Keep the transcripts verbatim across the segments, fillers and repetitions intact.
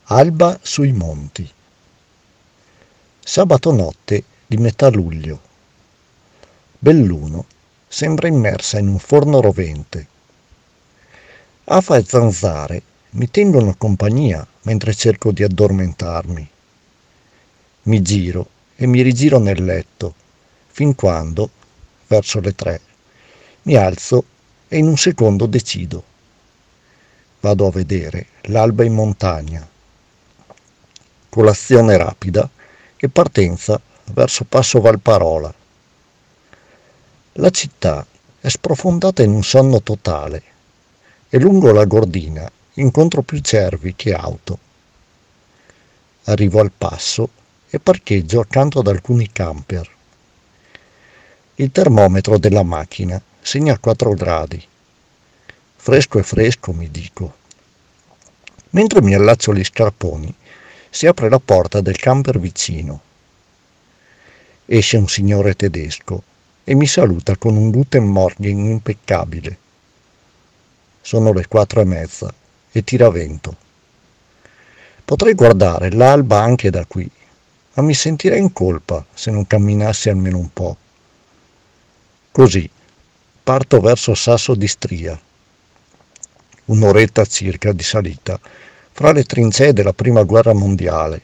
Alba sui monti. Sabato notte di metà luglio. Belluno sembra immersa in un forno rovente. Afa e zanzare mi tengono compagnia mentre cerco di addormentarmi. Mi giro e mi rigiro nel letto, fin quando, verso le tre, mi alzo e in un secondo decido. Vado a vedere l'alba in montagna. Colazione rapida e partenza verso Passo Valparola. La città è sprofondata in un sonno totale e lungo la Gordina incontro più cervi che auto. Arrivo al passo e parcheggio accanto ad alcuni camper. Il termometro della macchina segna quattro gradi. Fresco e fresco, mi dico. Mentre mi allaccio gli scarponi, si apre la porta del camper vicino. Esce un signore tedesco e mi saluta con un Guten Morgen impeccabile. Sono le quattro e mezza e tira vento. Potrei guardare l'alba anche da qui, ma mi sentirei in colpa se non camminassi almeno un po'. Così parto verso Sasso di Stria. Un'oretta circa di salita fra le trincee della prima guerra mondiale.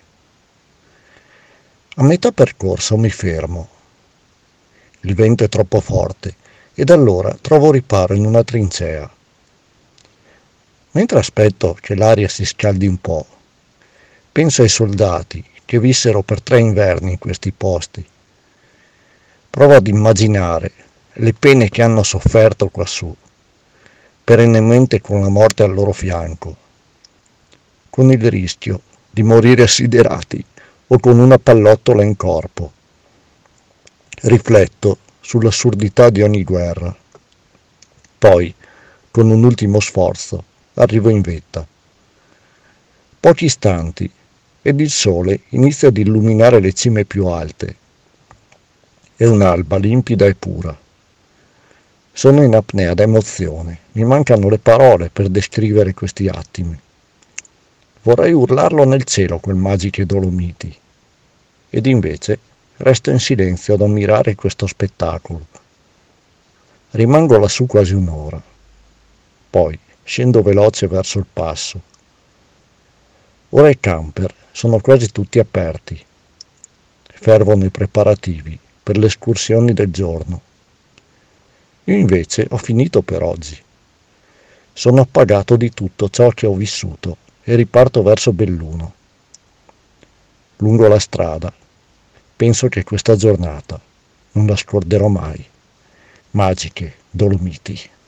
A metà percorso mi fermo. Il vento è troppo forte ed allora trovo riparo in una trincea. Mentre aspetto che l'aria si scaldi un po', penso ai soldati che vissero per tre inverni in questi posti. Provo ad immaginare le pene che hanno sofferto quassù, perennemente con la morte al loro fianco, con il rischio di morire assiderati o con una pallottola in corpo. Rifletto sull'assurdità di ogni guerra. Poi, con un ultimo sforzo, arrivo in vetta. Pochi istanti ed il sole inizia ad illuminare le cime più alte. È un'alba limpida e pura. Sono in apnea da emozione, mi mancano le parole per descrivere questi attimi. Vorrei urlarlo nel cielo quel magiche Dolomiti. Ed invece resto in silenzio ad ammirare questo spettacolo. Rimango lassù quasi un'ora. Poi scendo veloce verso il passo. Ora i camper sono quasi tutti aperti. Fervono i preparativi per le escursioni del giorno. Io invece ho finito per oggi. Sono appagato di tutto ciò che ho vissuto e riparto verso Belluno. Lungo la strada penso che questa giornata non la scorderò mai. Magiche Dolomiti.